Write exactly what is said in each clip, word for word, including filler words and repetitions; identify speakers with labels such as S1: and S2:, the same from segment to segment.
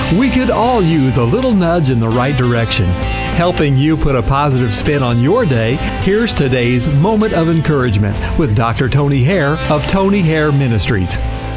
S1: We could all use a little nudge in the right direction. Helping you put a positive spin on your day, here's today's Moment of Encouragement with Doctor Tony Hare of Tony Hare Ministries.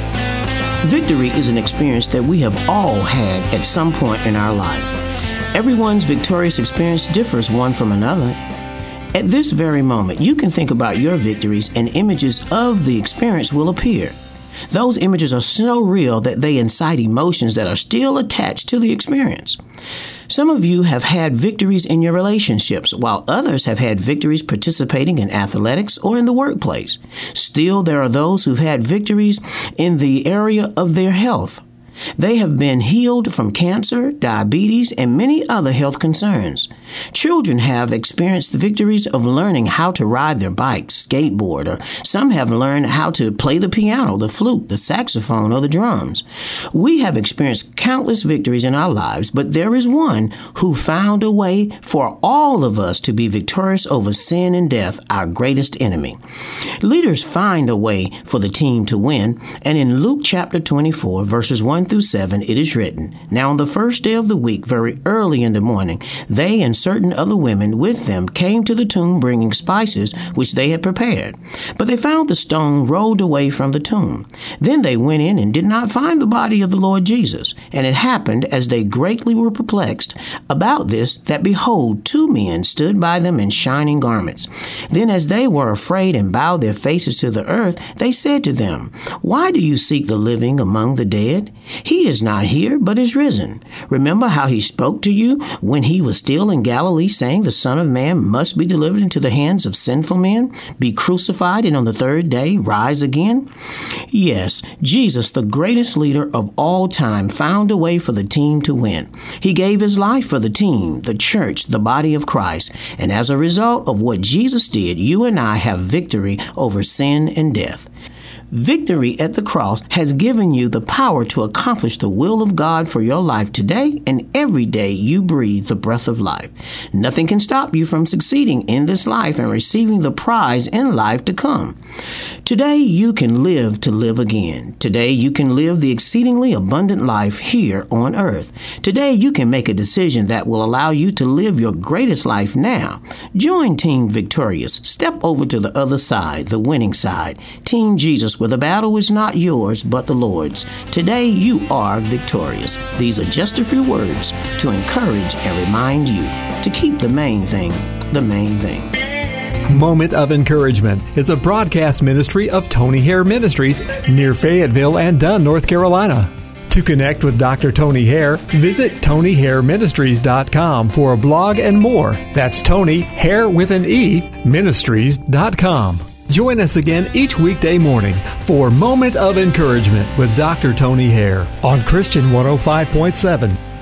S2: Victory is an experience that we have all had at some point in our life. Everyone's victorious experience differs one from another. At this very moment, you can think about your victories and images of the experience will appear. Those images are so real that they incite emotions that are still attached to the experience. Some of you have had victories in your relationships, while others have had victories participating in athletics or in the workplace. Still, there are those who've had victories in the area of their health. They have been healed from cancer, diabetes, and many other health concerns. Children have experienced the victories of learning how to ride their bikes, skateboard, or some have learned how to play the piano, the flute, the saxophone, or the drums. We have experienced countless victories in our lives, but there is one who found a way for all of us to be victorious over sin and death, our greatest enemy. Leaders find a way for the team to win, and in Luke chapter twenty-four, verses one through seven, it is written, "Now on the first day of the week, very early in the morning, they and certain other women with them came to the tomb bringing spices which they had prepared. But they found the stone rolled away from the tomb. Then they went in and did not find the body of the Lord Jesus. And it happened, as they greatly were perplexed about this, that behold, two men stood by them in shining garments. Then as they were afraid and bowed their faces to the earth, they said to them, Why do you seek the living among the dead? He is not here, but is risen. Remember how he spoke to you when he was still in Galilee, saying the Son of Man must be delivered into the hands of sinful men, be crucified, and on the third day rise again? Yes, Jesus, the greatest leader of all time, found a way for the team to win. He gave his life for the team, the church, the body of Christ. And as a result of what Jesus did, you and I have victory over sin and death. Victory at the cross has given you the power to accomplish the will of God for your life today and every day you breathe the breath of life. Nothing can stop you from succeeding in this life and receiving the prize in life to come. Today you can live to live again. Today you can live the exceedingly abundant life here on earth. Today you can make a decision that will allow you to live your greatest life now. Join Team Victorious. Step over to the other side, the winning side. Team Jesus, where the battle is not yours, but the Lord's. Today you are victorious. These are just a few words to encourage and remind you to keep the main thing, the main thing.
S1: Moment of Encouragement is a broadcast ministry of Tony Hare Ministries near Fayetteville and Dunn, North Carolina. To connect with Doctor Tony Hare, visit Tony Hare Ministries dot com for a blog and more. That's Tony Hare with an E, Ministries dot com. Join us again each weekday morning for Moment of Encouragement with Doctor Tony Hare on Christian one oh five point seven.